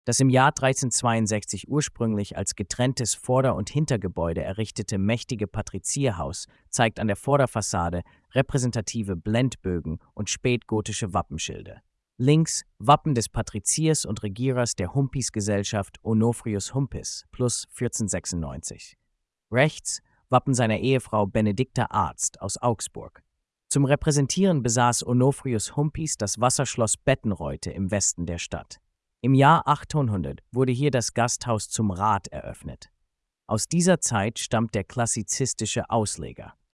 Das im Jahr 1362 ursprünglich als getrenntes Vorder- und Hintergebäude errichtete mächtige Patrizierhaus zeigt an der Vorderfassade repräsentative Blendbögen und spätgotische Wappenschilde. Links Wappen des Patriziers und Regierers der Humpis-Gesellschaft Onofrius Humpis plus 1496. Rechts Wappen seiner Ehefrau Benedicta Arzt aus Augsburg. Zum Repräsentieren besaß Onofrius Humpis das Wasserschloss Bettenreute im Westen der Stadt. Im Jahr 800 wurde hier das Gasthaus zum Rat eröffnet. Aus dieser Zeit stammt der klassizistische Ausleger.